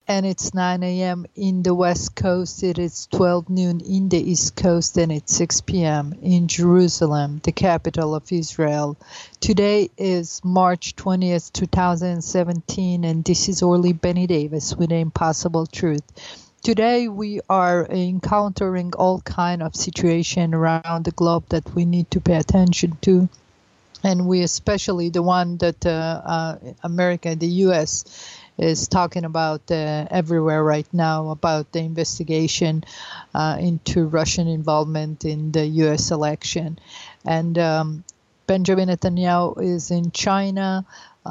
and it's 9 a.m. in the West Coast. It is 12 noon in the East Coast, and it's 6 p.m. in Jerusalem, the capital of Israel. Today is March 20th, 2017, and this is Orly Benny Davis with The Impossible Truth. Today we are encountering all kind of situation around the globe that we need to pay attention to. And we especially the one that America, the U.S., is talking about everywhere right now about the investigation into Russian involvement in the U.S. election. And Benjamin Netanyahu is in China.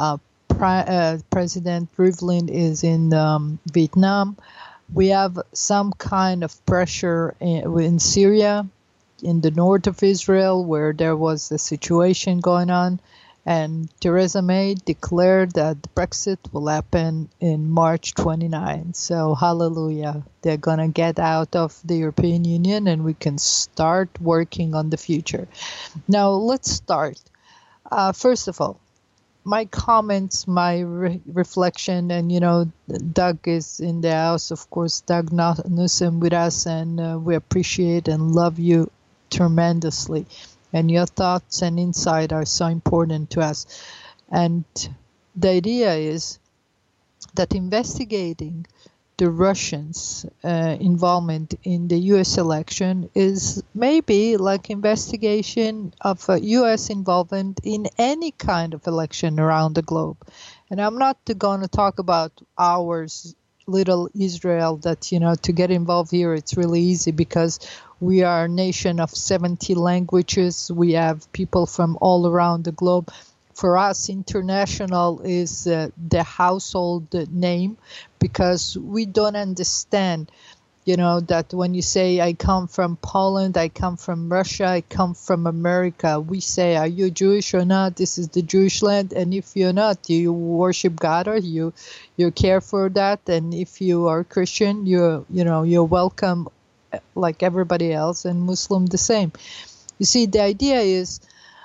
President Rivlin is in Vietnam. We have some kind of pressure in Syria, in the north of Israel, where there was a situation going on. And Theresa May declared that Brexit will happen in March 29. So hallelujah, they're going to get out of the European Union and we can start working on the future. Now let's start. First of all, my comments, my reflection, and Doug is in the house, of course, Doug Newsom with us, and we appreciate and love you tremendously. And your thoughts and insight are so important to us. And the idea is that investigating the Russians' involvement in the U.S. election is maybe like investigation of U.S. involvement in any kind of election around the globe. And I'm not going to talk about ours, little Israel, that, to get involved here, it's really easy because we are a nation of 70 languages. We have people from all around the globe. For us, international is the household name because we don't understand, that when you say, I come from Poland, I come from Russia, I come from America, we say, are you Jewish or not? This is the Jewish land. And if you're not, do you worship God or you care for that? And if you are Christian, you're welcome like everybody else, and Muslim the same. You see, the idea is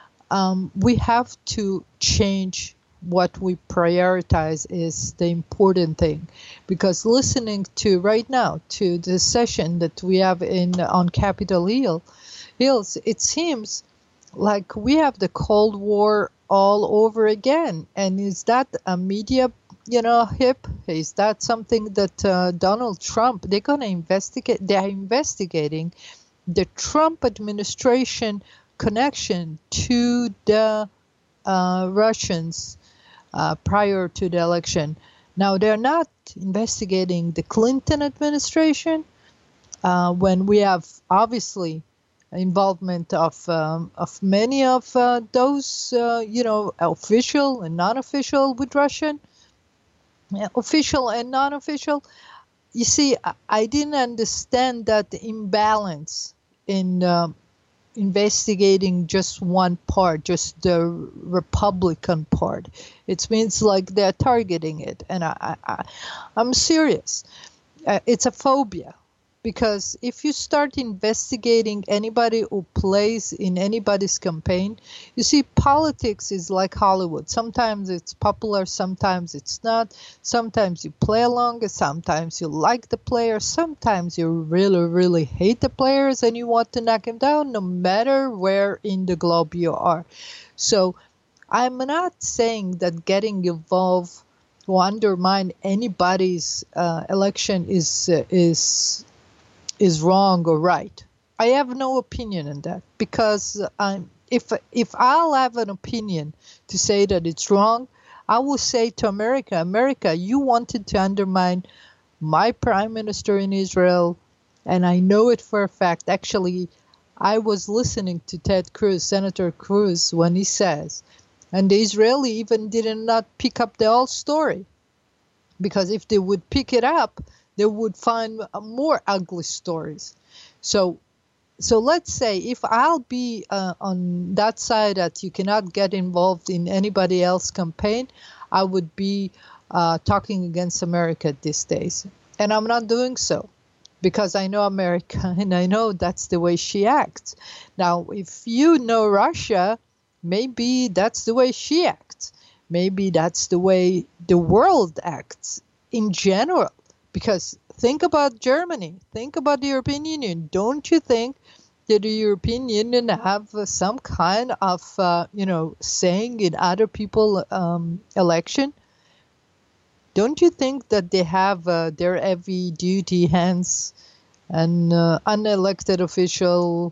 we have to change what we prioritize is the important thing, because listening to right now to the session that we have on Capitol Hills, it seems like we have the Cold War all over again. And is that a media hip? Is that something that Donald Trump, they're going to investigate? They're investigating the Trump administration connection to the Russians prior to the election. Now, they're not investigating the Clinton administration when we have obviously involvement of many of those, official and non-official with Russian. Official and non-official. You see, I didn't understand that imbalance in investigating just one part, just the Republican part. It means like they're targeting it, and I'm serious. It's a phobia. Because if you start investigating anybody who plays in anybody's campaign, you see, politics is like Hollywood. Sometimes it's popular, sometimes it's not. Sometimes you play along, sometimes you like the players, sometimes you really, really hate the players and you want to knock them down no matter where in the globe you are. So I'm not saying that getting involved to undermine anybody's election is wrong or right. I have no opinion on that, because if I'll have an opinion to say that it's wrong, I will say to America, you wanted to undermine my prime minister in Israel, and I know it for a fact. Actually, I was listening to Ted Cruz, Senator Cruz, when he says, and the Israeli even did not pick up the whole story, because if they would pick it up, they would find more ugly stories. So let's say if I'll be on that side that you cannot get involved in anybody else's campaign, I would be talking against America these days. And I'm not doing so because I know America and I know that's the way she acts. Now, if you know Russia, maybe that's the way she acts. Maybe that's the way the world acts in general. Because think about Germany, think about the European Union. Don't you think that the European Union have some kind of, saying in other people election? Don't you think that they have their heavy duty hands and unelected official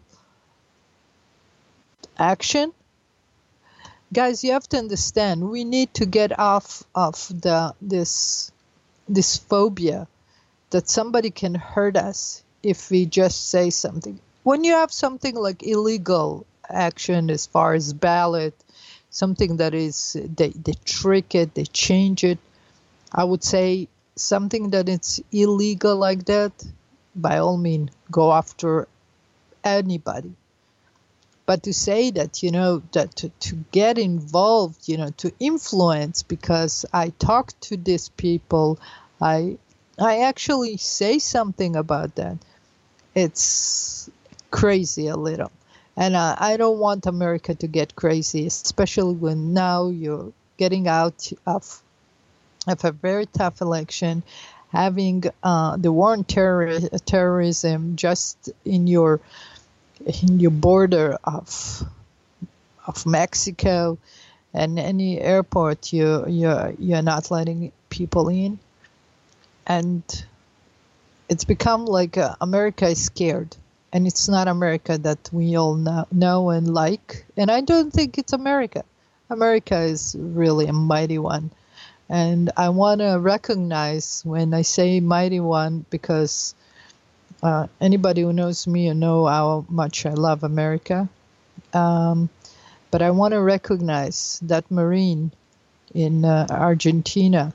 action? Guys, you have to understand, we need to get off of this phobia that somebody can hurt us if we just say something. When you have something like illegal action as far as ballot, something that is, they trick it, they change it, I would say something that it's illegal like that, by all means, go after anybody. But to say that, that to get involved, to influence, because I talk to these people, I actually say something about that. It's crazy a little. And I don't want America to get crazy, especially when now you're getting out of a very tough election, having the war on terrorism just in your border of Mexico, and any airport you're not letting people in, and it's become like America is scared, and it's not America that we all know and like. And I don't think it's America. America is really a mighty one, and I want to recognize when I say mighty one, because anybody who knows me, you know how much I love America. But I want to recognize that Marine in Argentina.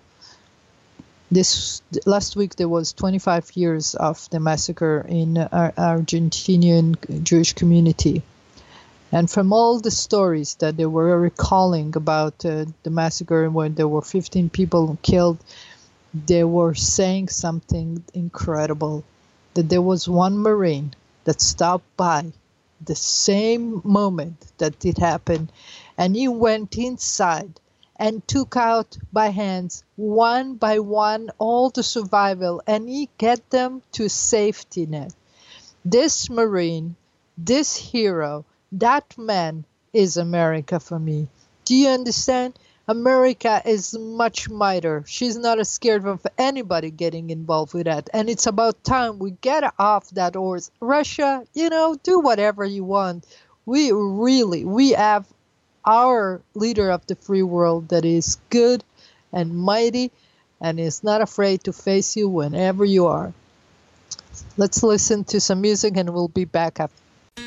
Last week there was 25 years of the massacre in Argentinian Jewish community. And from all the stories that they were recalling about the massacre, when there were 15 people killed, they were saying something incredible. That there was one Marine that stopped by the same moment that it happened, and he went inside and took out by hands, one by one, all the survival, and he get them to a safety net. This Marine, this hero, that man is America for me. Do you understand? America is much mightier. She's not scared of anybody getting involved with that. And it's about time we get off that horse. Russia, do whatever you want. We have our leader of the free world that is good and mighty and is not afraid to face you whenever you are. Let's listen to some music and we'll be back after.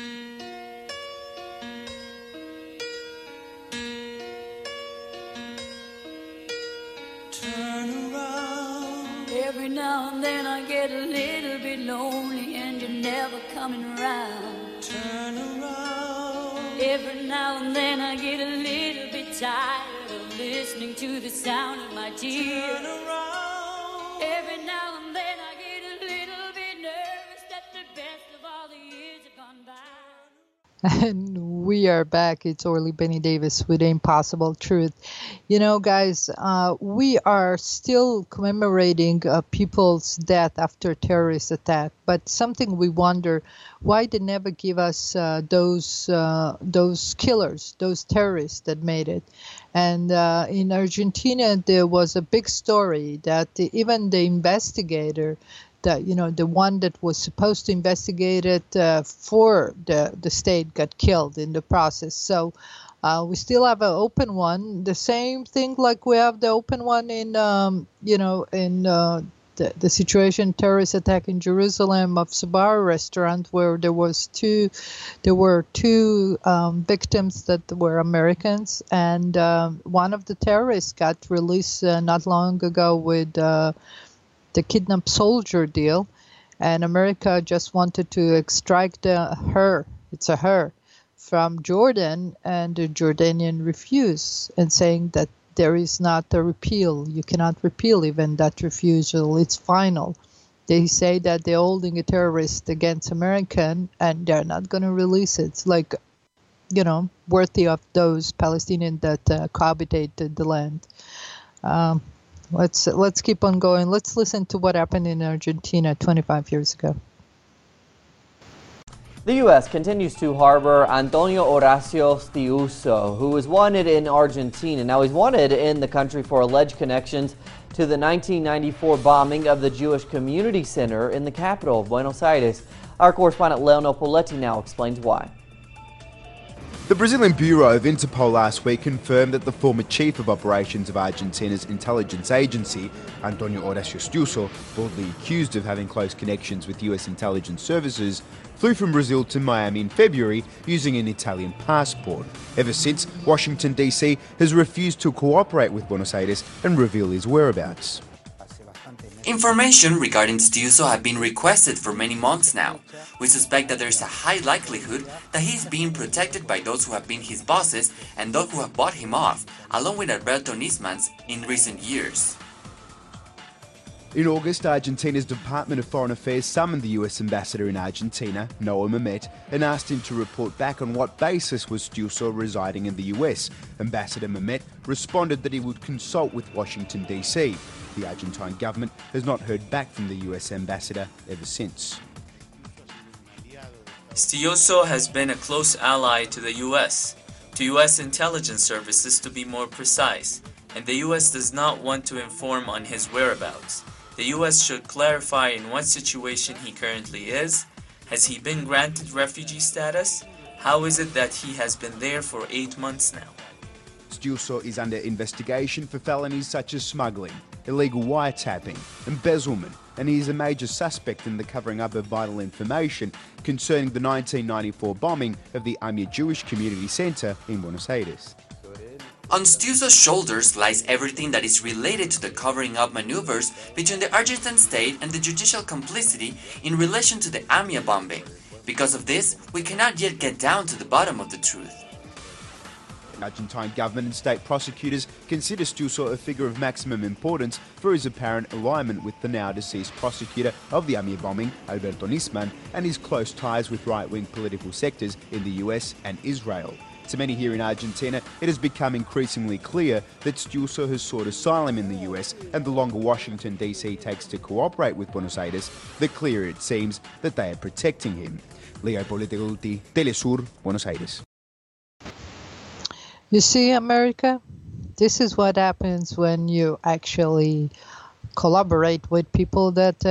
Every now and then I get a little bit lonely and you're never coming around. Turn around. Every now and then I get a little bit tired of listening to the sound of my tears. Turn around. Every now and then I get a little bit nervous that the best of all the years have gone by. And we are back. It's Orly Benny Davis with Impossible Truth. Guys, we are still commemorating people's death after terrorist attack. But something we wonder, why they never give us those killers, those terrorists that made it. And in Argentina, there was a big story that even the investigator, the one that was supposed to investigate it for the state got killed in the process. So we still have an open one. The same thing like we have the open one in, the situation, terrorist attack in Jerusalem of Sbarro restaurant, where there were two victims that were Americans, and one of the terrorists got released not long ago with the kidnapped soldier deal, and America just wanted to extract her from Jordan, and the Jordanian refused, and saying that there is not a repeal. You cannot repeal even that refusal. It's final. They say that they're holding a terrorist against American, and they're not going to release it. It's like, worthy of those Palestinians that cohabitated the land. let's keep on going. Let's listen to what happened in Argentina 25 years ago. The U.S. continues to harbor Antonio Horacio Stiuso, who was wanted in Argentina. Now he's wanted in the country for alleged connections to the 1994 bombing of the Jewish Community Center in the capital of Buenos Aires. Our correspondent Leonel Poletti now explains why. The Brazilian Bureau of Interpol last week confirmed that the former chief of operations of Argentina's intelligence agency, Antonio Horacio Stiuso, boldly accused of having close connections with US intelligence services, flew from Brazil to Miami in February using an Italian passport. Ever since, Washington, D.C. has refused to cooperate with Buenos Aires and reveal his whereabouts. Information regarding Stiuso have been requested for many months now. We suspect that there is a high likelihood that he is being protected by those who have been his bosses and those who have bought him off, along with Alberto Nisman in recent years. In August, Argentina's Department of Foreign Affairs summoned the US ambassador in Argentina, Noah Mehmet, and asked him to report back on what basis was Stiuso residing in the US. Ambassador Mehmet responded that he would consult with Washington, D.C. The Argentine government has not heard back from the US ambassador ever since. Stiuso has been a close ally to the US, to US intelligence services to be more precise, and the US does not want to inform on his whereabouts. The US should clarify in what situation he currently is. Has he been granted refugee status? How is it that he has been there for 8 months now? Stiuso is under investigation for felonies such as smuggling, illegal wiretapping, embezzlement, and he is a major suspect in the covering up of vital information concerning the 1994 bombing of the AMIA Jewish Community Center in Buenos Aires. On Stiuso's shoulders lies everything that is related to the covering up maneuvers between the Argentine state and the judicial complicity in relation to the AMIA bombing. Because of this, we cannot yet get down to the bottom of the truth. Argentine government and state prosecutors consider Stiuso a figure of maximum importance for his apparent alignment with the now-deceased prosecutor of the AMIA bombing, Alberto Nisman, and his close ties with right-wing political sectors in the US and Israel. To many here in Argentina, it has become increasingly clear that Stiuso has sought asylum in the US, and the longer Washington, D.C. takes to cooperate with Buenos Aires, the clearer it seems that they are protecting him. Leo Politi, Telesur, Buenos Aires. You see, America, this is what happens when you actually collaborate with people that,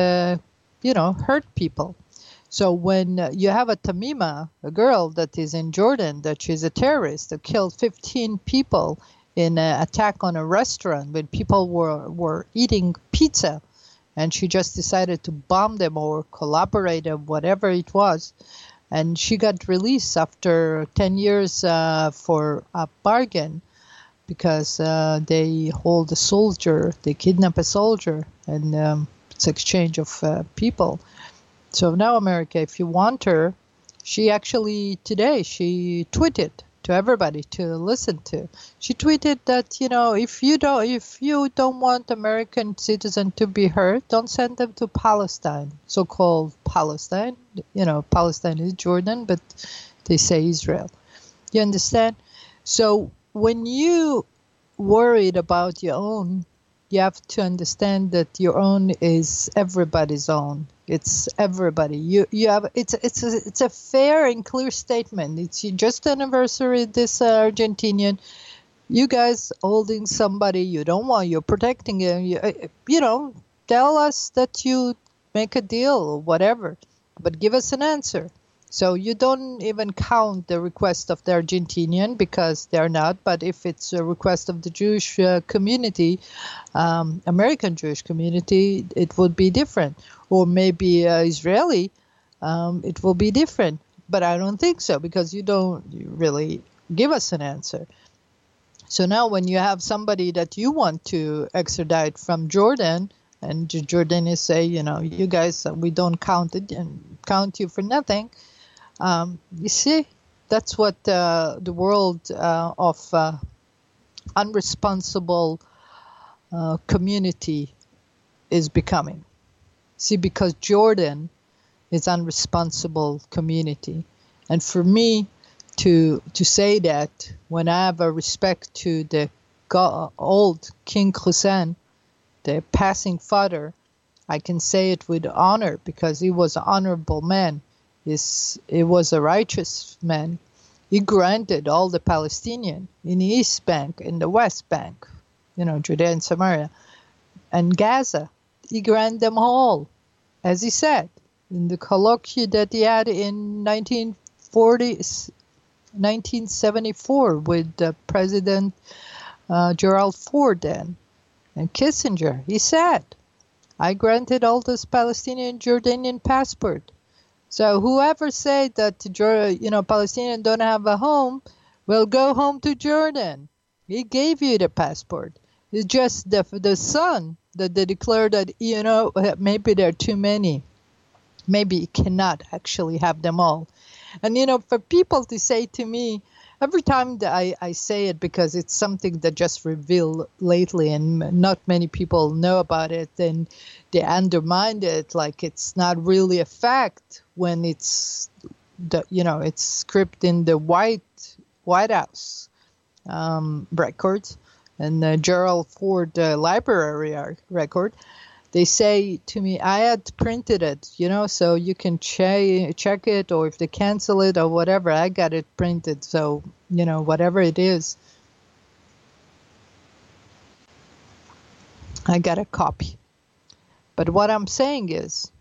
hurt people. So when you have a Tamima, a girl that is in Jordan, that she's a terrorist, that killed 15 people in an attack on a restaurant when people were eating pizza, and she just decided to bomb them or collaborate or whatever it was. And she got released after 10 years for a bargain because they hold a soldier, they kidnap a soldier, and it's exchange of people. So now, America, if you want her, she actually today, she tweeted to everybody to listen to. She tweeted that, if you don't want American citizens to be hurt, don't send them to Palestine, so-called Palestine. Palestine is Jordan, but they say Israel. You understand? So when you worried about your own, you have to understand that your own is everybody's own. It's everybody. You have it's a fair and clear statement. It's just anniversary this Argentinian. You guys holding somebody you don't want. You're protecting him. Tell us that you make a deal or whatever, but give us an answer. So you don't even count the request of the Argentinian because they're not. But if it's a request of the Jewish community, American Jewish community, it would be different. Or maybe Israeli, it will be different. But I don't think so because you don't really give us an answer. So now when you have somebody that you want to extradite from Jordan, and Jordanians say, you guys, we don't count it and count you for nothing. You see, that's what the world of unresponsible community is becoming. See, because Jordan is unresponsible community. And for me to say that when I have a respect to the old King Hussein, the passing father, I can say it with honor because he was an honorable man. He was a righteous man. He granted all the Palestinian in the East Bank, in the West Bank, Judea and Samaria, and Gaza. He granted them all, as he said, in the colloquy that he had in 1974 with President Gerald Ford then, and Kissinger. He said, I granted all those Palestinian Jordanian passport. So whoever said that Palestinians don't have a home, well, go home to Jordan. He gave you the passport. It's just the son that they declared that maybe there are too many. Maybe you cannot actually have them all. And for people to say to me, every time that I say it, because it's something that just revealed lately and not many people know about it, and they undermine it like it's not really a fact when it's it's script in the White House records and the Gerald Ford library record. They say to me, I had printed it, so you can check it, or if they cancel it or whatever, I got it printed. So, whatever it is, I got a copy. But what I'm saying is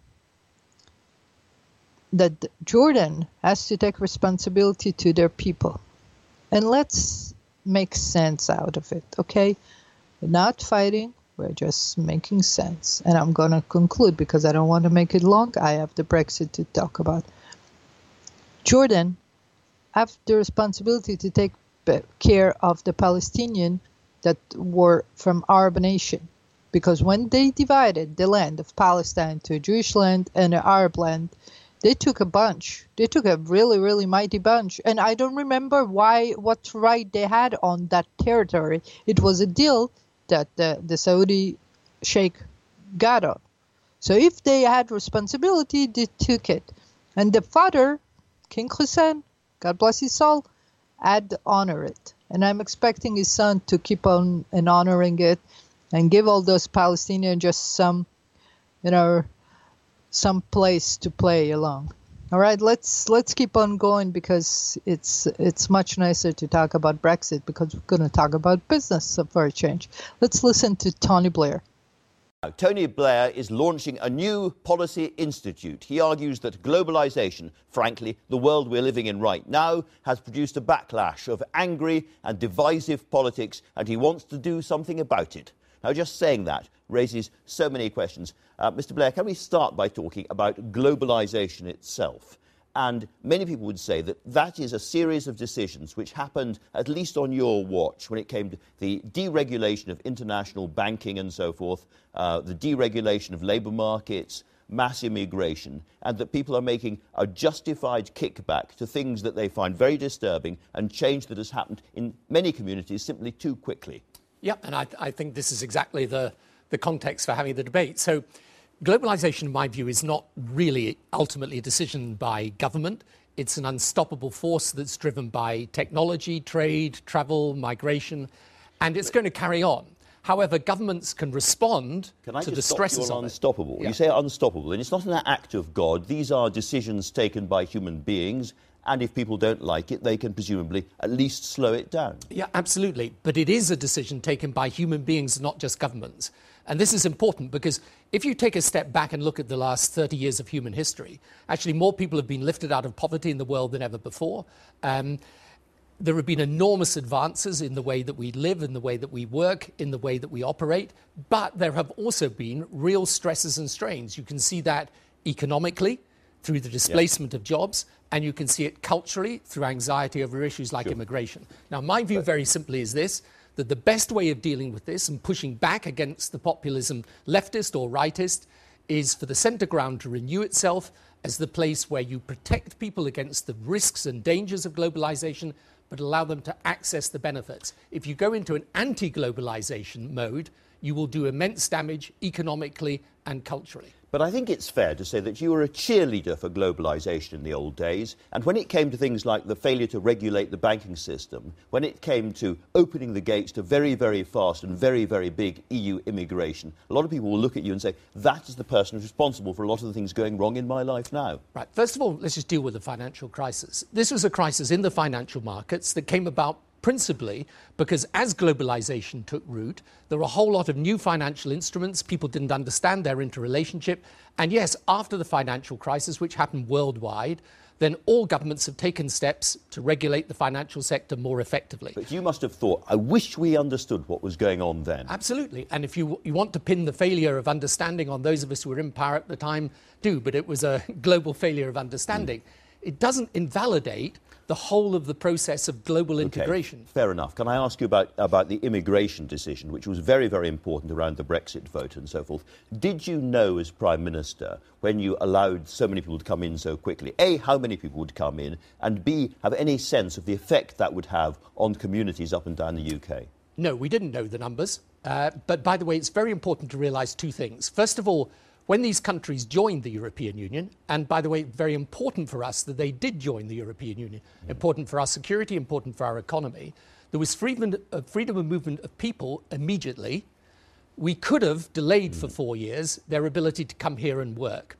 that Jordan has to take responsibility to their people. And let's make sense out of it, okay? We're not fighting. We're just making sense. And I'm going to conclude because I don't want to make it long. I have the Brexit to talk about. Jordan have the responsibility to take care of the Palestinians that were from Arab nation. Because when they divided the land of Palestine to a Jewish land and an Arab land, they took a bunch. They took a really, really mighty bunch. And I don't remember what right they had on that territory. It was a deal that the Saudi sheikh got on. So if they had responsibility, they took it. And the father, King Hussein, God bless his soul, had to honor it. And I'm expecting his son to keep on and honoring it and give all those Palestinians just some place to play along. All right, let's keep on going because it's much nicer to talk about Brexit because we're going to talk about business for a change. Let's listen to Tony Blair. Tony Blair is launching a new policy institute. He argues that globalization, frankly, the world we're living in right now, has produced a backlash of angry and divisive politics, and he wants to do something about it. Now, just saying that raises so many questions. Mr. Blair, can we start by talking about globalization itself? And many people would say that that is a series of decisions which happened, at least on your watch, when it came to the deregulation of international banking and so forth, the deregulation of labour markets, mass immigration, and that people are making a justified kickback to things that they find very disturbing and change that has happened in many communities simply too quickly. Yeah, and I think this is exactly the context for having the debate. So globalization, in my view, is not really ultimately a decision by government. It's an unstoppable force that's driven by technology, trade, travel, migration, and it's going to carry on. However, governments can respond to the stresses of it. Unstoppable. Yeah. You say unstoppable, and it's not an act of God. These are decisions taken by human beings. And if people don't like it, they can presumably at least slow it down. Yeah, absolutely. But it is a decision taken by human beings, not just governments. And this is important because if you take a step back and look at the last 30 years of human history, actually more people have been lifted out of poverty in the world than ever before. There have been enormous advances in the way that we live, in the way that we work, in the way that we operate. But there have also been real stresses and strains. You can see that economically through the displacement of jobs, and you can see it culturally through anxiety over issues like immigration. Now, my view very simply is this, that the best way of dealing with this and pushing back against the populism, leftist or rightist, is for the centre ground to renew itself as the place where you protect people against the risks and dangers of globalization, but allow them to access the benefits. If you go into an anti-globalization mode, you will do immense damage economically and culturally. But I think it's fair to say that you were a cheerleader for globalisation in the old days, and when it came to things like the failure to regulate the banking system, when it came to opening the gates to very, very fast and very, very big EU immigration, a lot of people will look at you and say, that is the person who's responsible for a lot of the things going wrong in my life now. Right. First of all, let's just deal with the financial crisis. This was a crisis in the financial markets that came about principally because as globalization took root, there were a whole lot of new financial instruments. People didn't understand their interrelationship. And yes, after the financial crisis, which happened worldwide, then all governments have taken steps to regulate the financial sector more effectively. But you must have thought, I wish we understood what was going on then. Absolutely. And if you want to pin the failure of understanding on those of us who were in power at the time, do. But it was a global failure of understanding. It doesn't invalidate the whole of the process of global integration. Fair enough. Can I ask you about the immigration decision, which was very, very important around the Brexit vote and so forth? Did you know as Prime Minister, when you allowed so many people to come in so quickly, A, how many people would come in, and B, have any sense of the effect that would have on communities up and down the UK? No, we didn't know the numbers. But by the way, it's very important to realise two things. First of all, when these countries joined the European Union, and by the way, very important for us that they did join the European Union, important for our security, important for our economy, there was freedom of movement of people immediately. We could have delayed for 4 years their ability to come here and work.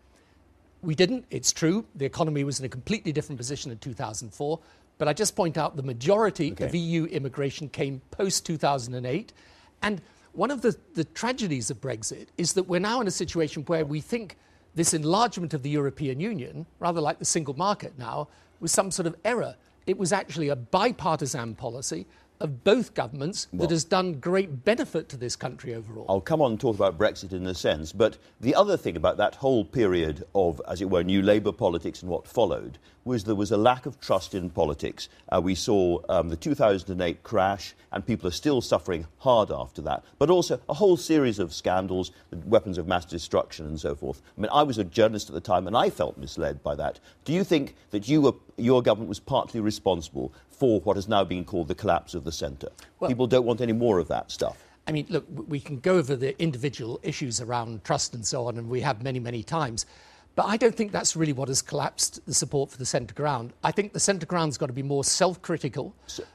We didn't, it's true. The economy was in a completely different position in 2004. But I just point out the majority of EU immigration came post-2008. And one of the tragedies of Brexit is that we're now in a situation where we think this enlargement of the European Union, rather like the single market now, was some sort of error. It was actually a bipartisan policy of both governments that has done great benefit to this country overall. I'll come on and talk about Brexit in a sense, but the other thing about that whole period of, as it were, New Labour politics and what followed was there was a lack of trust in politics. We saw the 2008 crash, and people are still suffering hard after that, but also a whole series of scandals, weapons of mass destruction and so forth. I mean, I was a journalist at the time, and I felt misled by that. Do you think that your government was partly responsible for what has now been called the collapse of the centre? Well, people don't want any more of that stuff. I mean, look, we can go over the individual issues around trust and so on, and we have many, many times. But I don't think that's really what has collapsed the support for the centre ground. I think the centre ground's got to be more self-critical.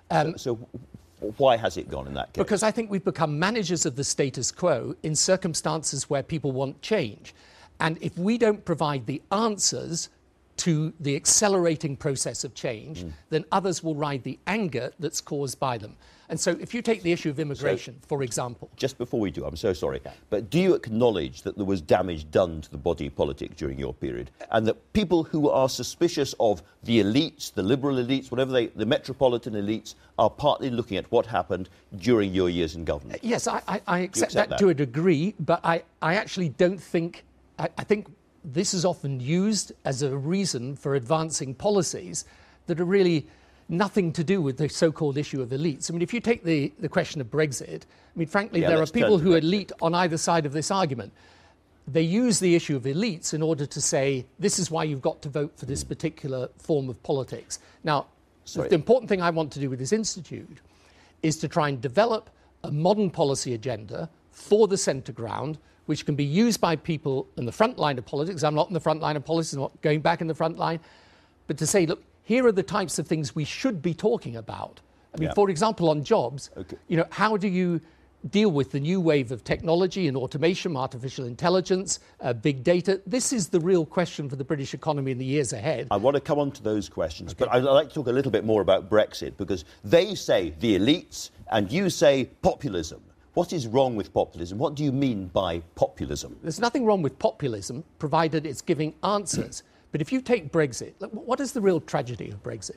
So why has it gone in that case? Because I think we've become managers of the status quo in circumstances where people want change. And if we don't provide the answers to the accelerating process of change, then others will ride the anger that's caused by them. And so if you take the issue of immigration, for example. Just before we do, I'm so sorry, but do you acknowledge that there was damage done to the body politic during your period, and that people who are suspicious of the elites, the liberal elites, the metropolitan elites, are partly looking at what happened during your years in government? Yes, I accept that to a degree, but I actually don't think... I think this is often used as a reason for advancing policies that are really nothing to do with the so-called issue of elites. I mean, if you take the question of Brexit, I mean, frankly, there are people who are elite on either side of this argument. They use the issue of elites in order to say, this is why you've got to vote for this particular form of politics. Now, the important thing I want to do with this institute is to try and develop a modern policy agenda for the centre ground, which can be used by people in the front line of politics. I'm not in the front line of politics, I'm not going back in the front line. But to say, look, here are the types of things we should be talking about. I mean, for example, on jobs, you know, how do you deal with the new wave of technology and automation, artificial intelligence, big data? This is the real question for the British economy in the years ahead. I want to come on to those questions, but I'd like to talk a little bit more about Brexit, because they say the elites and you say populism. What is wrong with populism? What do you mean by populism? There's nothing wrong with populism, provided it's giving answers. But if you take Brexit, what is the real tragedy of Brexit?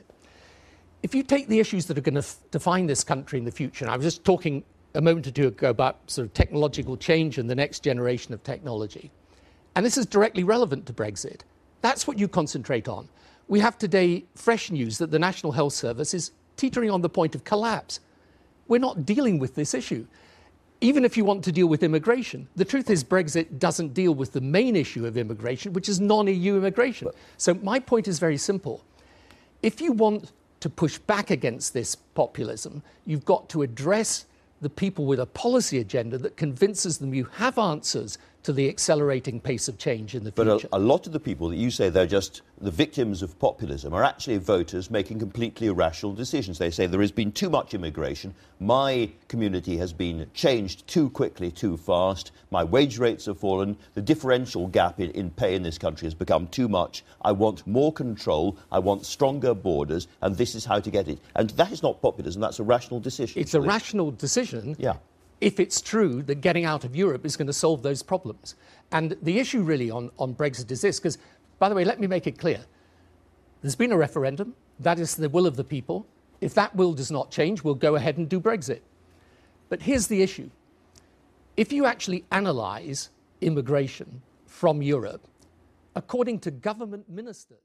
If you take the issues that are going to define this country in the future, and I was just talking a moment or two ago about sort of technological change and the next generation of technology, and this is directly relevant to Brexit, that's what you concentrate on. We have today fresh news that the National Health Service is teetering on the point of collapse. We're not dealing with this issue. Even if you want to deal with immigration, the truth is Brexit doesn't deal with the main issue of immigration, which is non-EU immigration. So my point is very simple. If you want to push back against this populism, you've got to address the people with a policy agenda that convinces them you have answers to the accelerating pace of change in the future. But a lot of the people that you say they're just the victims of populism are actually voters making completely irrational decisions. They say there has been too much immigration, my community has been changed too quickly, too fast, my wage rates have fallen, the differential gap in pay in this country has become too much, I want more control, I want stronger borders, and this is how to get it. And that is not populism, that's a rational decision. It's a rational decision. Yeah. If it's true that getting out of Europe is going to solve those problems. And the issue really on Brexit is this, because, by the way, let me make it clear. There's been a referendum. That is the will of the people. If that will does not change, we'll go ahead and do Brexit. But here's the issue. If you actually analyse immigration from Europe, according to government ministers...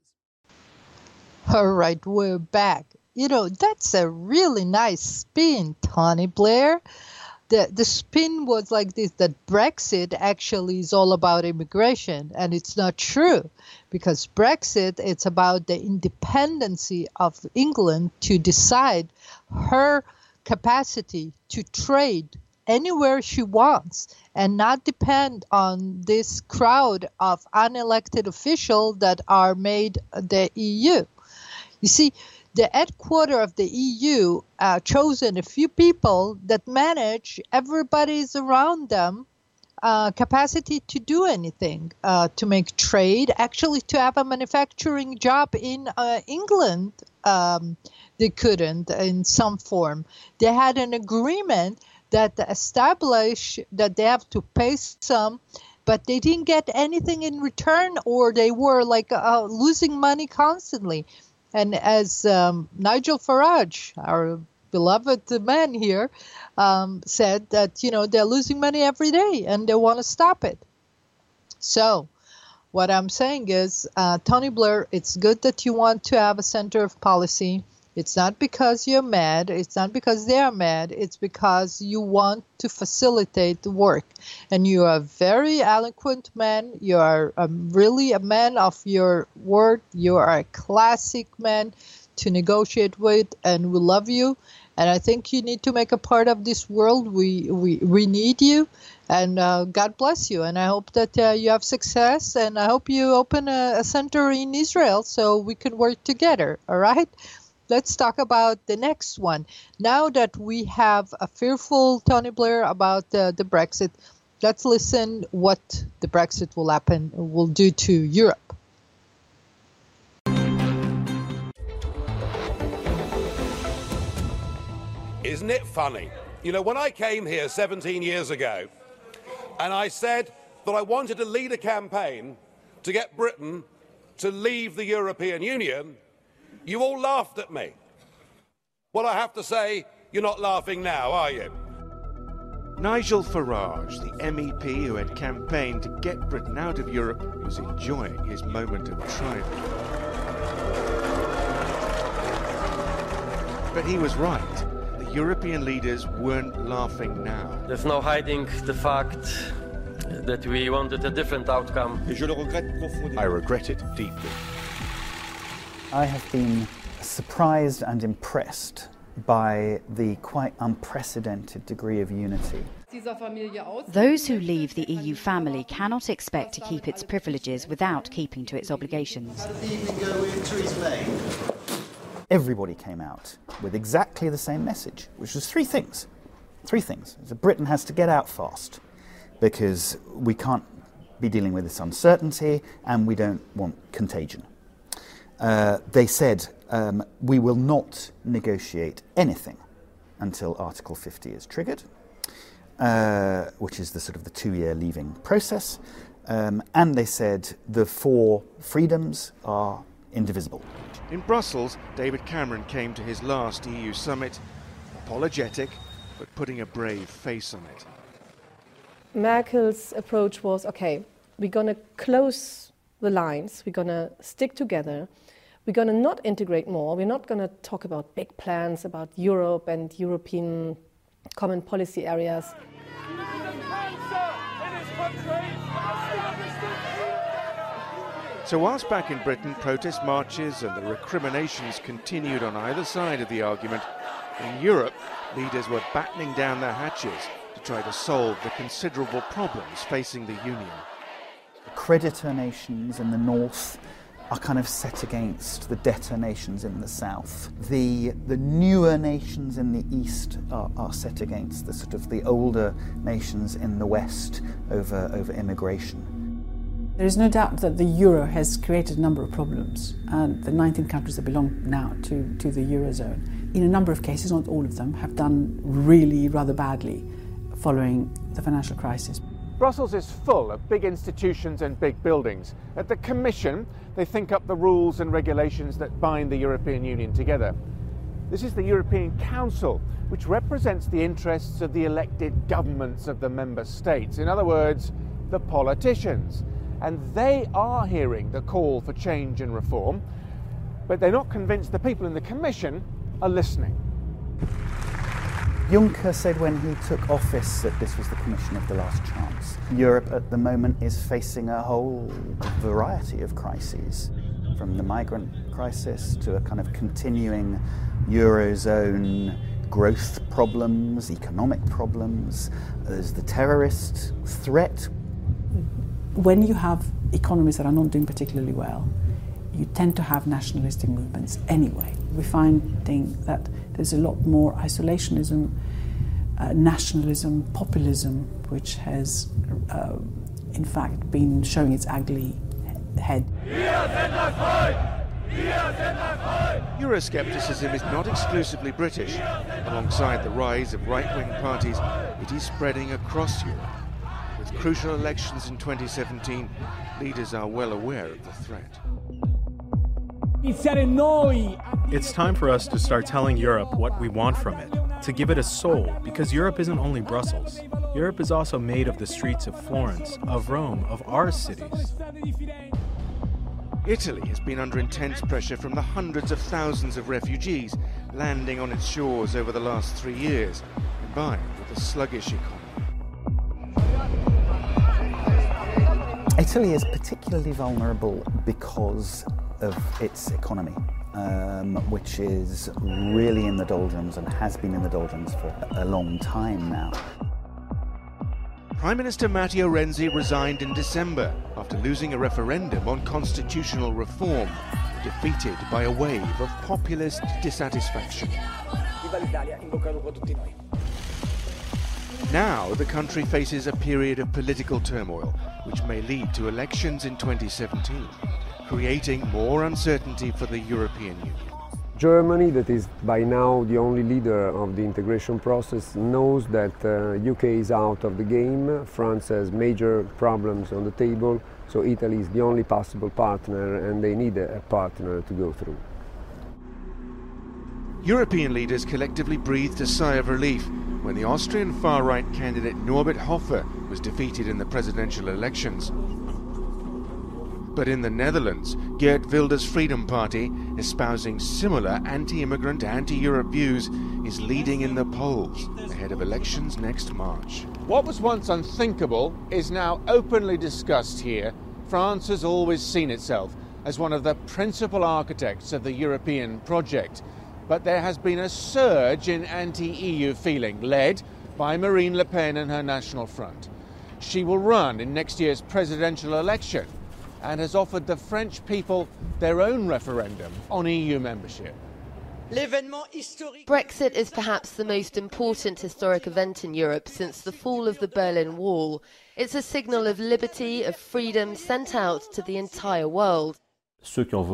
All right, we're back. You know, that's a really nice spin, Tony Blair. The spin was like this, that Brexit actually is all about immigration, and it's not true, because Brexit, it's about the independency of England to decide her capacity to trade anywhere she wants and not depend on this crowd of unelected officials that are made the EU. You see, the headquarters of the EU chosen a few people that manage everybody's around them capacity to do anything, to make trade, actually to have a manufacturing job in England. They couldn't in some form. They had an agreement that established that they have to pay some, but they didn't get anything in return, or they were like losing money constantly. And as Nigel Farage, our beloved man here, said that, you know, they're losing money every day and they want to stop it. So what I'm saying is, Tony Blair, it's good that you want to have a center of policy. It's not because you're mad. It's not because they're mad. It's because you want to facilitate the work. And you are a very eloquent man. You are really a man of your word. You are a classic man to negotiate with, and we love you. And I think you need to make a part of this world. We need you. And God bless you. And I hope that you have success. And I hope you open a center in Israel so we can work together. All right? Let's talk about the next one. Now that we have a fearful Tony Blair about the Brexit, let's listen what the Brexit will do to Europe. Isn't it funny? You know, when I came here 17 years ago, and I said that I wanted to lead a campaign to get Britain to leave the European Union, you all laughed at me. Well, I have to say, you're not laughing now, are you? Nigel Farage, the MEP who had campaigned to get Britain out of Europe, was enjoying his moment of triumph. But he was right. The European leaders weren't laughing now. There's no hiding the fact that we wanted a different outcome. I regret it deeply. I have been surprised and impressed by the quite unprecedented degree of unity. Those who leave the EU family cannot expect to keep its privileges without keeping to its obligations. Everybody came out with exactly the same message, which was three things. Three things. So Britain has to get out fast because we can't be dealing with this uncertainty and we don't want contagion. They said, we will not negotiate anything until Article 50 is triggered, which is the sort of the 2-year leaving process. And they said the 4 freedoms are indivisible. In Brussels, David Cameron came to his last EU summit, apologetic, but putting a brave face on it. Merkel's approach was, okay, we're going to close the lines, we're going to stick together, we're going to not integrate more, we're not going to talk about big plans about Europe and European common policy areas. So whilst back in Britain, protest marches and the recriminations continued on either side of the argument, in Europe, leaders were battening down their hatches to try to solve the considerable problems facing the Union. The creditor nations in the north are kind of set against the debtor nations in the south. The newer nations in the east are set against the sort of the older nations in the west over immigration. There is no doubt that the euro has created a number of problems, and the 19 countries that belong now to the eurozone, in a number of cases, not all of them, have done really rather badly following the financial crisis. Brussels is full of big institutions and big buildings. At the Commission, they think up the rules and regulations that bind the European Union together. This is the European Council, which represents the interests of the elected governments of the member states. In other words, the politicians. And they are hearing the call for change and reform, but they're not convinced the people in the Commission are listening. Juncker said when he took office that this was the Commission of the last chance. Europe at the moment is facing a whole variety of crises, from the migrant crisis to a kind of continuing Eurozone growth problems, economic problems. There's the terrorist threat. When you have economies that are not doing particularly well, you tend to have nationalistic movements anyway. We're finding that there's a lot more isolationism, nationalism, populism, which has in fact been showing its ugly head. Euroscepticism is not exclusively British. Alongside the rise of right-wing parties, it is spreading across Europe. With crucial elections in 2017, leaders are well aware of the threat. It's time for us to start telling Europe what we want from it, to give it a soul, because Europe isn't only Brussels. Europe is also made of the streets of Florence, of Rome, of our cities. Italy has been under intense pressure from the hundreds of thousands of refugees landing on its shores over the last 3 years, combined with a sluggish economy. Italy is particularly vulnerable because of its economy, which is really in the doldrums and has been in the doldrums for a long time now. Prime Minister Matteo Renzi resigned in December after losing a referendum on constitutional reform, defeated by a wave of populist dissatisfaction. Now the country faces a period of political turmoil, which may lead to elections in 2017, creating more uncertainty for the European Union. Germany, that is by now the only leader of the integration process, knows that UK is out of the game. France has major problems on the table, so Italy is the only possible partner, and they need a partner to go through. European leaders collectively breathed a sigh of relief when the Austrian far-right candidate Norbert Hofer was defeated in the presidential elections. But in the Netherlands, Geert Wilders' Freedom Party, espousing similar anti-immigrant, anti-Europe views, is leading in the polls ahead of elections next March. What was once unthinkable is now openly discussed here. France has always seen itself as one of the principal architects of the European project. But there has been a surge in anti-EU feeling, led by Marine Le Pen and her National Front. She will run in next year's presidential election and has offered the French people their own referendum on EU membership. Brexit is perhaps the most important historic event in Europe since the fall of the Berlin Wall. It's a signal of liberty, of freedom sent out to the entire world. Those who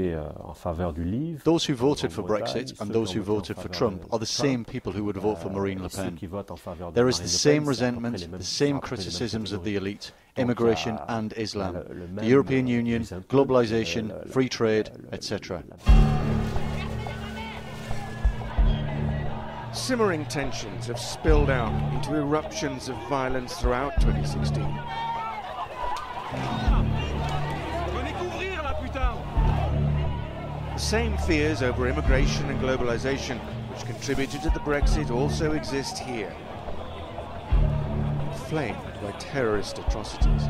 voted for Brexit and those who voted for Trump are the same people who would vote for Marine Le Pen. There is the same resentment, the same criticisms of the elite, immigration and Islam, the European Union, globalisation, free trade, etc. Simmering tensions have spilled out into eruptions of violence throughout 2016. The same fears over immigration and globalisation which contributed to the Brexit also exist here, inflamed by terrorist atrocities.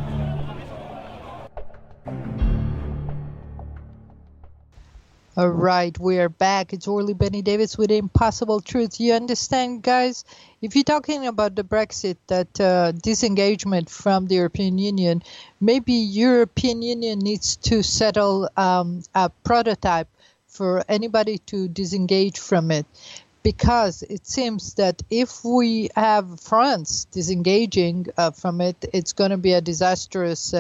All right, we are back. It's Orly Benny Davis with Impossible Truth. You understand, guys? If you're talking about the Brexit, that disengagement from the European Union, maybe European Union needs to settle a prototype for anybody to disengage from it. Because it seems that if we have France disengaging from it, it's going to be a disastrous,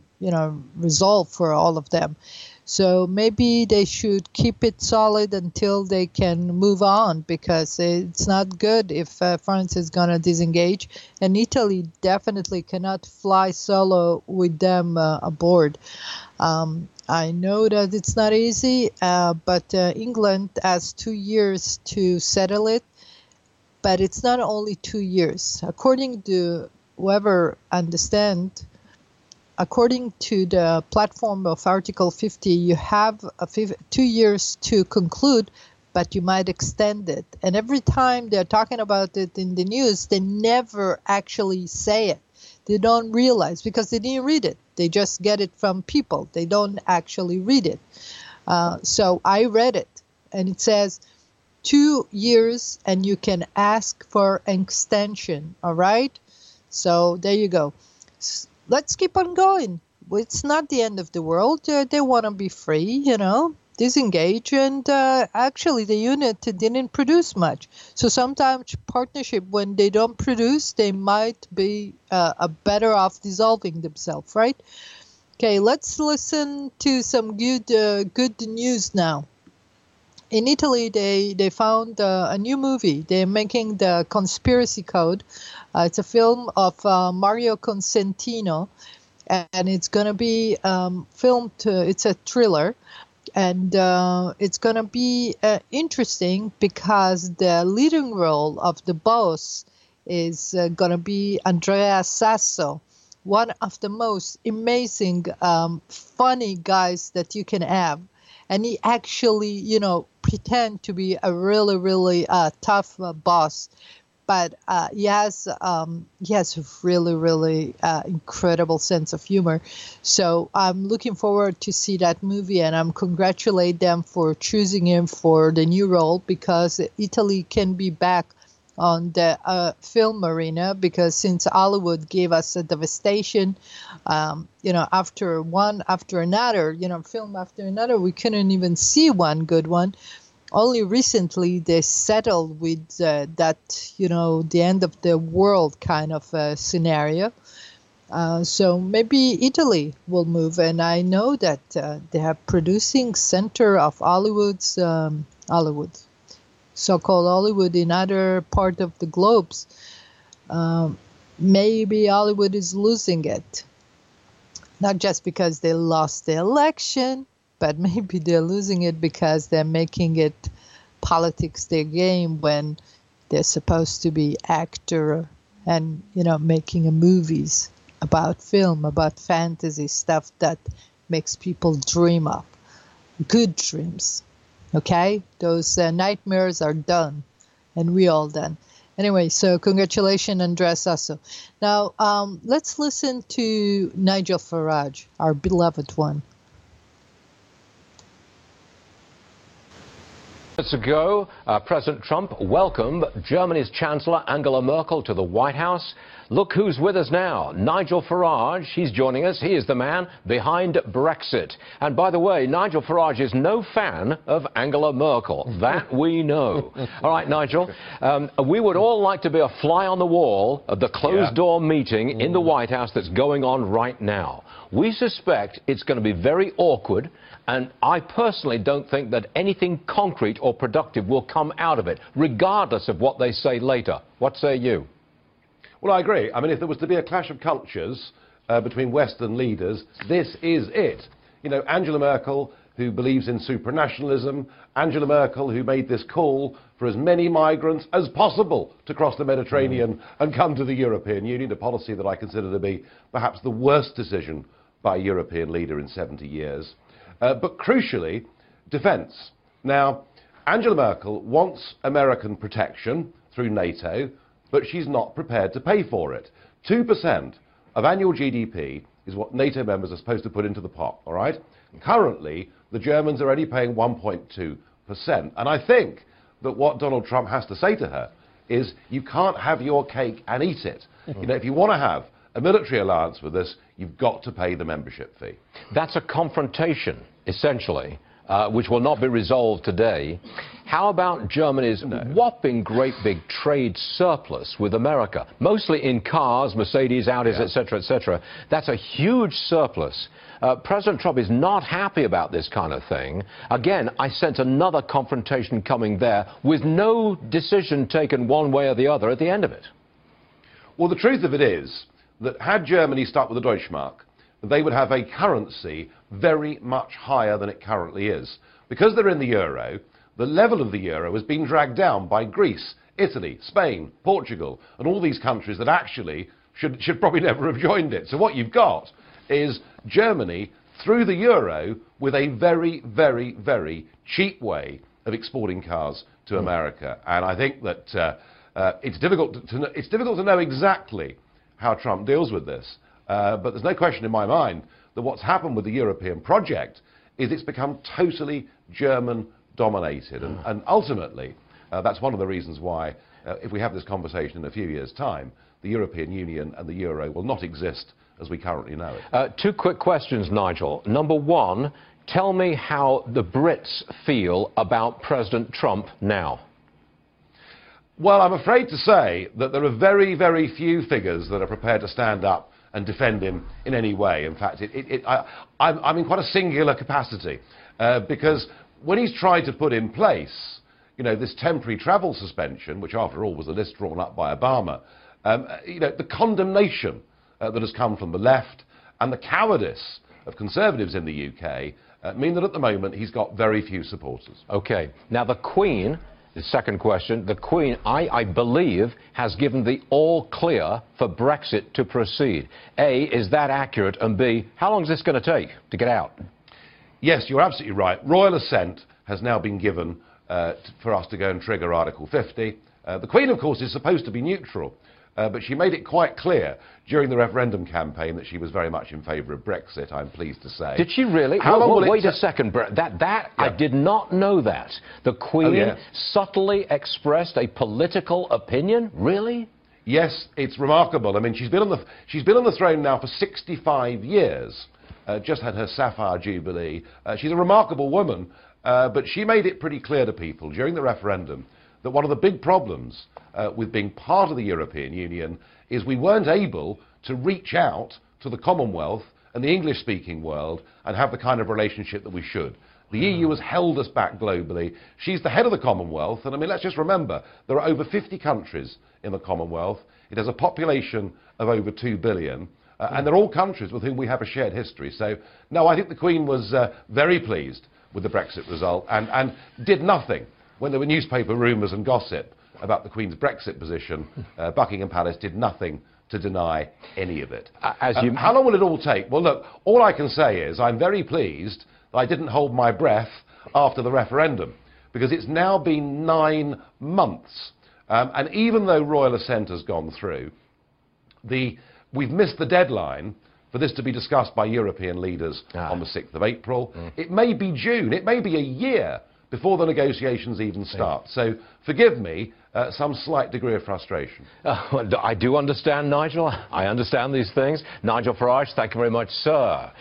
result for all of them. So maybe they should keep it solid until they can move on, because it's not good if France is going to disengage. And Italy definitely cannot fly solo with them aboard. I know that it's not easy, but England has 2 years to settle it. But it's not only 2 years. According to whoever understands, according to the platform of Article 50, you have 2 years to conclude, but you might extend it. And every time they're talking about it in the news, they never actually say it. They don't realize, because they didn't read it. They just get it from people. They don't actually read it. So I read it, and it says 2 years, and you can ask for an extension, all right? So there you go. Let's keep on going. It's not the end of the world. They want to be free, disengage. And actually, the unit didn't produce much. So sometimes partnership, when they don't produce, they might be better off dissolving themselves, right? Okay, let's listen to some good news now. In Italy, they found a new movie. They're making The Conspiracy Code. It's a film of Mario Consentino, and it's going to be filmed. It's a thriller, and it's going to be interesting because the leading role of the boss is going to be Andrea Sasso, one of the most amazing, funny guys that you can have. And he actually, pretend to be a really, really tough boss. But he has a really, really incredible sense of humor. So I'm looking forward to see that movie, and I'm congratulate them for choosing him for the new role, because Italy can be back on the film arena, because since Hollywood gave us a devastation, after one after another, film after another, we couldn't even see one good one. Only recently they settled with that, the end of the world kind of scenario. So maybe Italy will move, and I know that they have producing center of Hollywood's Hollywood. So-called Hollywood in other part of the globes. Maybe Hollywood is losing it. Not just because they lost the election, but maybe they're losing it because they're making it politics their game when they're supposed to be actor and, making movies about film, about fantasy stuff that makes people dream of. Good dreams. Okay, those nightmares are done, and we all done. Anyway, so congratulations, Andrea Sasso. Now, let's listen to Nigel Farage, our beloved one. Minutes ago, President Trump welcomed Germany's Chancellor Angela Merkel to the White House. Look who's with us now, Nigel Farage. He's joining us. He is the man behind Brexit. And by the way, Nigel Farage is no fan of Angela Merkel. That we know. All right, Nigel, we would all like to be a fly on the wall of the closed-door meeting in the White House that's going on right now. We suspect it's going to be very awkward, and I personally don't think that anything concrete or productive will come out of it, regardless of what they say later. What say you? Well, I agree. I mean, if there was to be a clash of cultures between Western leaders, this is it. Angela Merkel, who believes in supranationalism, Angela Merkel, who made this call for as many migrants as possible to cross the Mediterranean and come to the European Union, a policy that I consider to be perhaps the worst decision by a European leader in 70 years. But crucially, defence. Now, Angela Merkel wants American protection through NATO, but she's not prepared to pay for it. 2% of annual GDP is what NATO members are supposed to put into the pot, all right? Currently, the Germans are only paying 1.2%. And I think that what Donald Trump has to say to her is, you can't have your cake and eat it. You know, if you want to have a military alliance with us, you've got to pay the membership fee. That's a confrontation, essentially, which will not be resolved today. How about Germany's whopping great big trade surplus with America, mostly in cars, Mercedes, Audis, etc., etc.? That's a huge surplus. President Trump is not happy about this kind of thing. Again, I sense another confrontation coming there with no decision taken one way or the other at the end of it. Well, the truth of it is that had Germany stuck with the Deutschmark, they would have a currency very much higher than it currently is. Because they're in the euro, the level of the euro has been dragged down by Greece, Italy, Spain, Portugal, and all these countries that actually should probably never have joined it. So what you've got is Germany through the euro with a very, very, very cheap way of exporting cars to America. And I think that it's difficult to know exactly how Trump deals with this. But there's no question in my mind that what's happened with the European project is it's become totally German-dominated. And ultimately, that's one of the reasons why, if we have this conversation in a few years' time, the European Union and the euro will not exist as we currently know it. Two quick questions, Nigel. Number one, tell me how the Brits feel about President Trump now. Well, I'm afraid to say that there are very, very few figures that are prepared to stand up and defend him in any way. In fact, I'm in quite a singular capacity because when he's tried to put in place, you know, this temporary travel suspension, which after all was a list drawn up by Obama, you know, the condemnation that has come from the left and the cowardice of Conservatives in the UK mean that at the moment he's got very few supporters. Okay. Now the Queen, the second question, the Queen, I believe, has given the all clear for Brexit to proceed. A, is that accurate? And B, how long is this going to take to get out? Yes, you're absolutely right. Royal assent has now been given for us to go and trigger Article 50. The Queen, of course, is supposed to be neutral. But she made it quite clear during the referendum campaign that she was very much in favour of Brexit, I'm pleased to say. Did she really? Wait a second, I did not know that. The Queen subtly expressed a political opinion? Really? Yes, it's remarkable. I mean, she's been on the throne now for 65 years. Just had her Sapphire Jubilee. She's a remarkable woman, but she made it pretty clear to people during the referendum that one of the big problems with being part of the European Union is we weren't able to reach out to the Commonwealth and the English-speaking world and have the kind of relationship that we should. The EU has held us back globally. She's the head of the Commonwealth, and I mean, let's just remember, there are over 50 countries in the Commonwealth. It has a population of over 2 billion, and they're all countries with whom we have a shared history. So, no, I think the Queen was very pleased with the Brexit result and did nothing. When there were newspaper rumours and gossip about the Queen's Brexit position, Buckingham Palace did nothing to deny any of it. How long will it all take? Well, look, all I can say is I'm very pleased that I didn't hold my breath after the referendum, because it's now been 9 months. And even though royal assent has gone through, we've missed the deadline for this to be discussed by European leaders on the 6th of April. It may be June, it may be a year before the negotiations even start. So, forgive me, some slight degree of frustration. I do understand, Nigel. I understand these things. Nigel Farage, thank you very much, sir.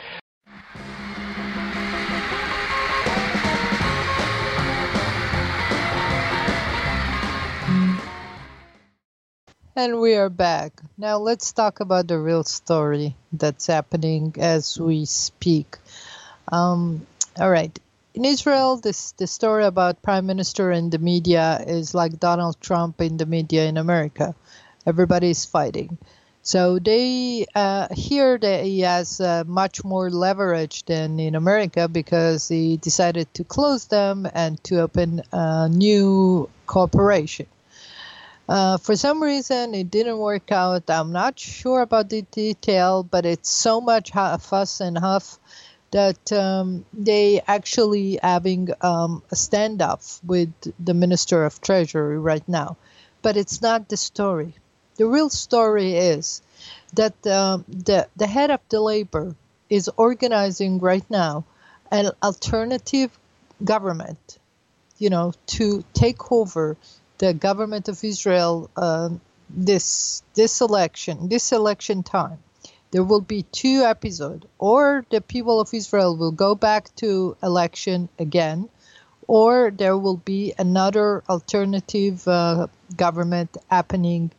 And we are back. Now let's talk about the real story that's happening as we speak. All right. In Israel, the story about Prime Minister and the media is like Donald Trump in the media in America. Everybody's fighting. So they here he has much more leverage than in America because he decided to close them and to open a new corporation. For some reason, it didn't work out. I'm not sure about the detail, but it's so much fuss and huff that they actually having a standoff with the Minister of Treasury right now. But it's not the story. The real story is that the head of the labor is organizing right now an alternative government, to take over the government of Israel this election time. There will be two episodes, or the people of Israel will go back to election again, or there will be another alternative government happening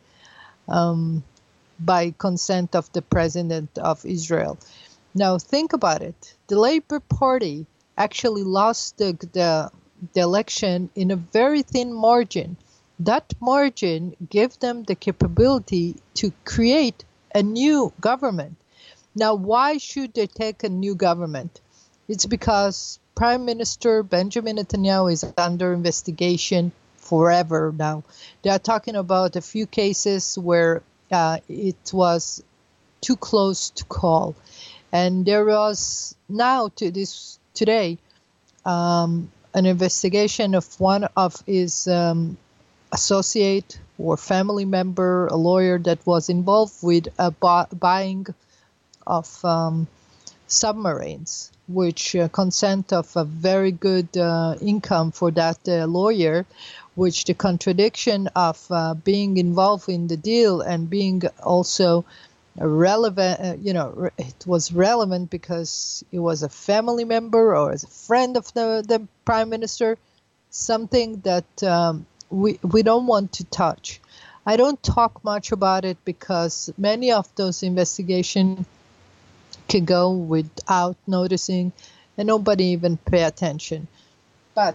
by consent of the president of Israel. Now think about it. The Labour Party actually lost the election in a very thin margin. That margin gave them the capability to create a new government. Now, why should they take a new government? It's because Prime Minister Benjamin Netanyahu is under investigation forever now. They are talking about a few cases where it was too close to call. And there was now today an investigation of one of his associate or family member, a lawyer that was involved with buying of submarines, which consent of a very good income for that lawyer, which the contradiction of being involved in the deal and being also relevant, it was relevant because it was a family member or as a friend of the prime minister, something that we don't want to touch. I don't talk much about it because many of those investigations can go without noticing and nobody even pay attention. But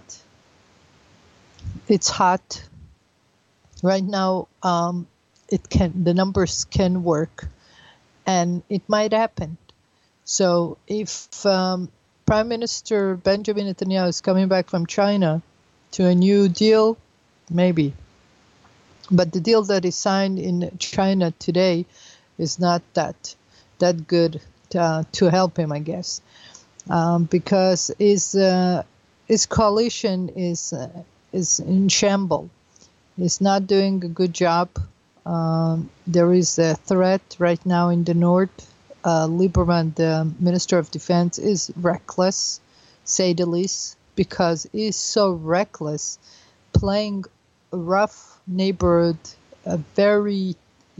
it's hot right now. The numbers can work and it might happen. So if Prime Minister Benjamin Netanyahu is coming back from China to a new deal, maybe. But the deal that is signed in China today is not that good to help him, I guess, because his coalition is in shambles. It's not doing a good job. There is a threat right now in the north. Lieberman, the Minister of Defense, is reckless, say the least, because he's so reckless, playing a rough neighborhood, a very,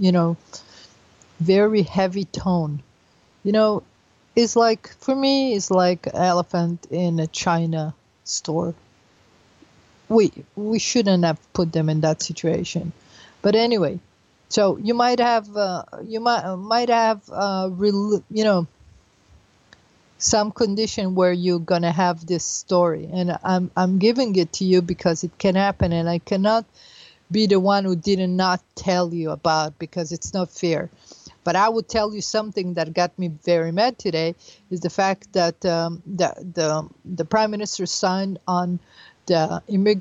very heavy tone. It's like, for me, it's like an elephant in a China store. We shouldn't have put them in that situation. But anyway, so you might have some condition where you're gonna have this story, and I'm giving it to you because it can happen, and I cannot be the one who did not tell you about, because it's not fair. But I would tell you something that got me very mad today is the fact that the prime minister signed on the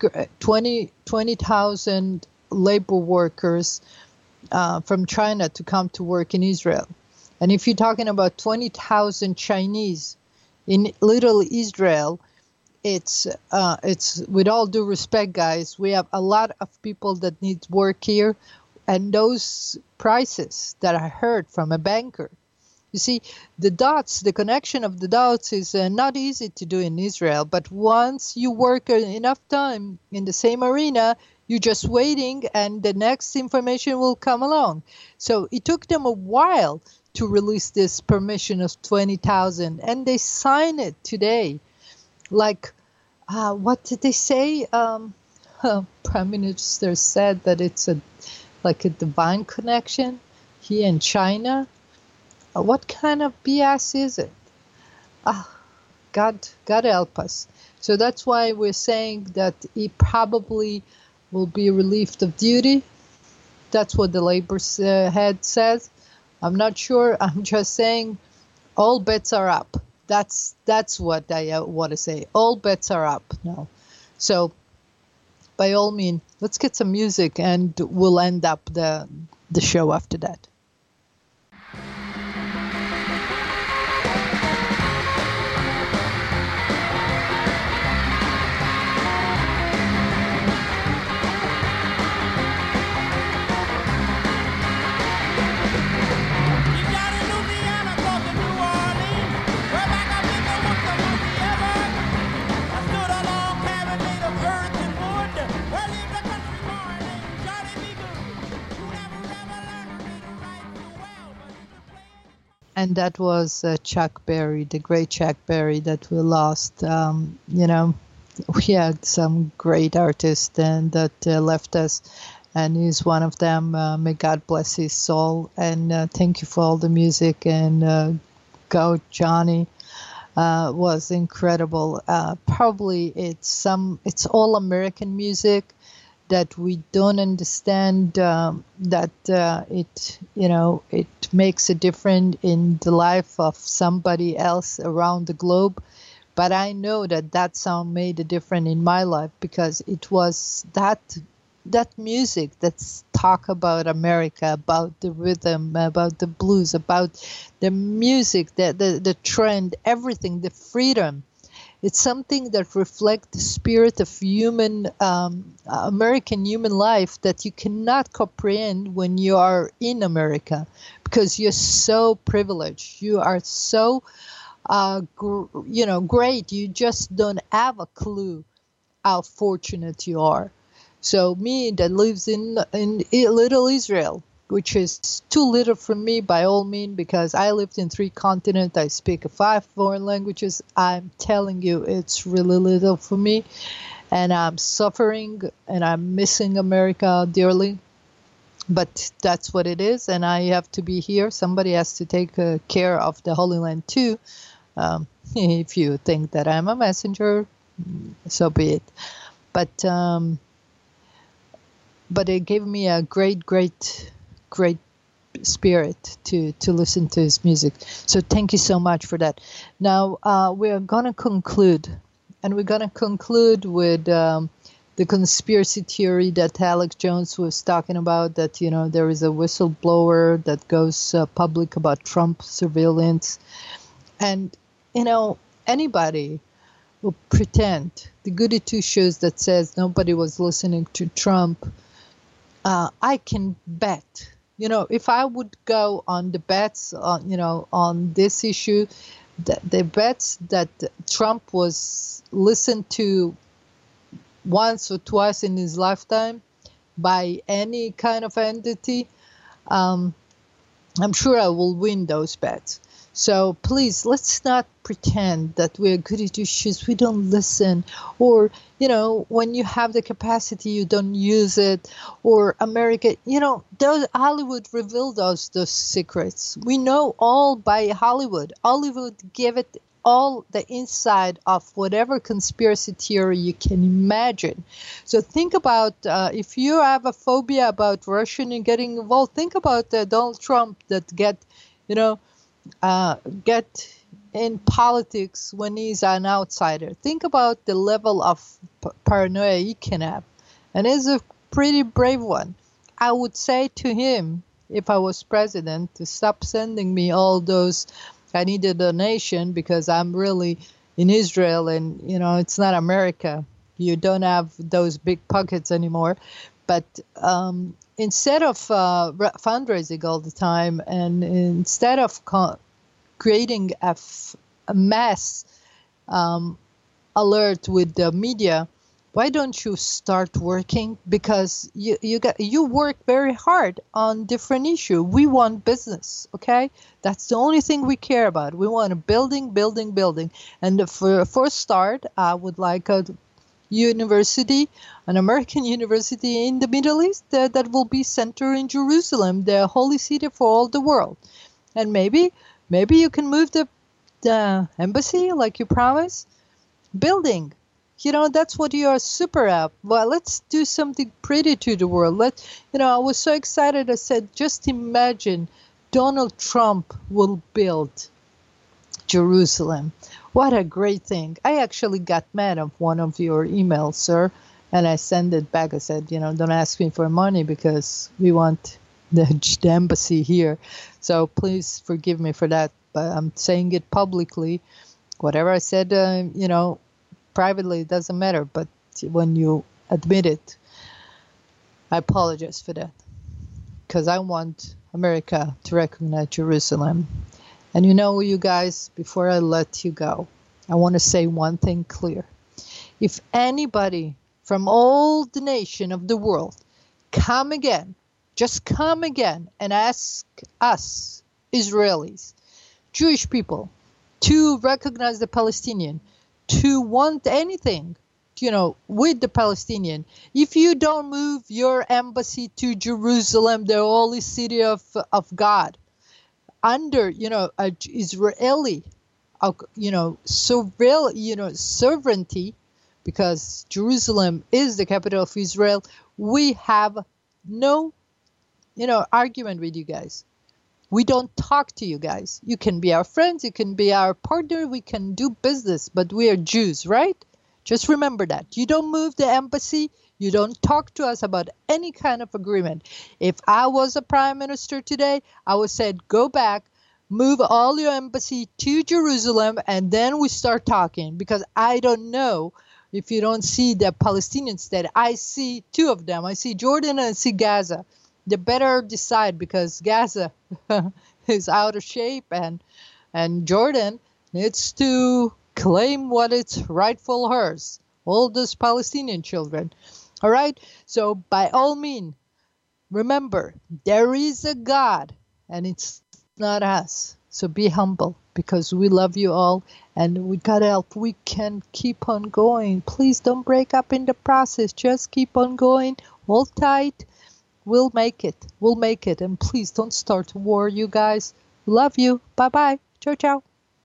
20,000 labor workers from China to come to work in Israel. And if you're talking about 20,000 Chinese in little Israel, it's with all due respect, guys, we have a lot of people that need work here. And those prices that I heard from a banker, you see, the connection of the dots is not easy to do in Israel. But once you work enough time in the same arena, you're just waiting and the next information will come along. So it took them a while to release this permission of 20,000, and they signed it today. Like, what did they say? Prime Minister said that it's like a divine connection, he and China. What kind of BS is it? God help us. So that's why we're saying that he probably will be relieved of duty. That's what the labor head says. I'm not sure. I'm just saying all bets are up. That's what I want to say. All bets are up now. So by all means, let's get some music and we'll end up the show after that. And that was Chuck Berry, the great Chuck Berry that we lost. We had some great artists and that left us, and he's one of them. May God bless his soul. And thank you for all the music. And Go Johnny was incredible. Probably it's all American music that we don't understand, that it makes a difference in the life of somebody else around the globe. But I know that song made a difference in my life, because it was that music that's talk about America, about the rhythm, about the blues, about the music, the trend, everything, the freedom. It's something that reflects the spirit of American human life that you cannot comprehend when you are in America, because you're so privileged. You are so, great. You just don't have a clue how fortunate you are. So me that lives in Little Israel, which is too little for me by all means, because I lived in 3 continents. I speak 5 foreign languages. I'm telling you, it's really little for me. And I'm suffering and I'm missing America dearly. But that's what it is. And I have to be here. Somebody has to take care of the Holy Land too. If you think that I'm a messenger, so be it. But it gave me a great spirit to listen to his music. So thank you so much for that. Now we're going to conclude. And we're going to conclude with the conspiracy theory that Alex Jones was talking about, that, there is a whistleblower that goes public about Trump surveillance. And, anybody will pretend, the goody two-shoes that says nobody was listening to Trump, I can bet, if I would go on the bets, on this issue, the bets that Trump was listened to once or twice in his lifetime by any kind of entity, I'm sure I will win those bets. So please, let's not pretend that we're goody two-shoes. We don't listen, or when you have the capacity, you don't use it. Or America, those Hollywood revealed those secrets. We know all by Hollywood. Hollywood gave it all the inside of whatever conspiracy theory you can imagine. So think about if you have a phobia about Russian and getting involved. Think about Donald Trump that get in politics when he's an outsider. Think about the level of paranoia he can have. And he's a pretty brave one. I would say to him, if I was president, to stop sending me all those, I need a donation because I'm really in Israel and, it's not America. You don't have those big pockets anymore. But instead of fundraising all the time, and instead of creating a mass alert with the media, why don't you start working? Because you work very hard on different issues. We want business, okay? That's the only thing we care about. We want a building. And for a first start, I would like a university, an American university in the Middle East that will be centered in Jerusalem, the holy city for all the world. And maybe you can move the embassy like you promised. Building. That's what you are super at. Well, let's do something pretty to the world. I was so excited. I said, just imagine Donald Trump will build Jerusalem. What a great thing. I actually got mad of one of your emails, sir, and I sent it back. I said, don't ask me for money because we want the embassy here. So please forgive me for that. But I'm saying it publicly. Whatever I said, privately, it doesn't matter. But when you admit it, I apologize for that. Because I want America to recognize Jerusalem. And you guys, before I let you go, I want to say one thing clear. If anybody from all the nation of the world come again and ask us, Israelis, Jewish people to recognize the Palestinian, to want anything, with the Palestinian. If you don't move your embassy to Jerusalem, the holy city of God, under, Israeli, sovereignty, because Jerusalem is the capital of Israel, we have no, argument with you guys. We don't talk to you guys. You can be our friends, you can be our partner, we can do business, but we are Jews, right? Just remember that. You don't move the embassy, you don't talk to us about any kind of agreement. If I was a prime minister today, I would say, go back, move all your embassy to Jerusalem, and then we start talking, because I don't know if you don't see the Palestinian state. I see two of them. I see Jordan and I see Gaza. They better decide, because Gaza is out of shape, and Jordan needs to claim what it's rightful hers. All those Palestinian children. All right? So by all means, remember, there is a God, and it's not us. So be humble, because we love you all, and we got help. We can keep on going. Please don't break up in the process. Just keep on going. Hold tight. We'll make it. We'll make it. And please don't start a war, you guys. Love you. Bye-bye. Ciao, ciao.